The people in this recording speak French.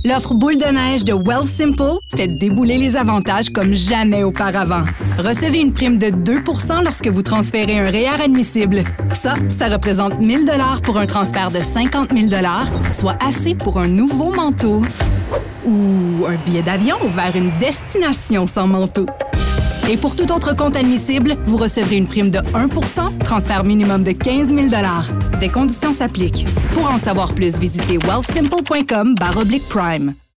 L'offre boule de neige de Wealthsimple fait débouler les avantages comme jamais auparavant. Recevez une prime de 2 % lorsque vous transférez un REER admissible. Ça représente 1 000 $ pour un transfert de 50 000 $, soit assez pour un nouveau manteau. Ou un billet d'avion vers une destination sans manteau. Et pour tout autre compte admissible, vous recevrez une prime de 1 %, transfert minimum de 15 000 $. Des conditions s'appliquent. Pour en savoir plus, visitez wealthsimple.com/prime.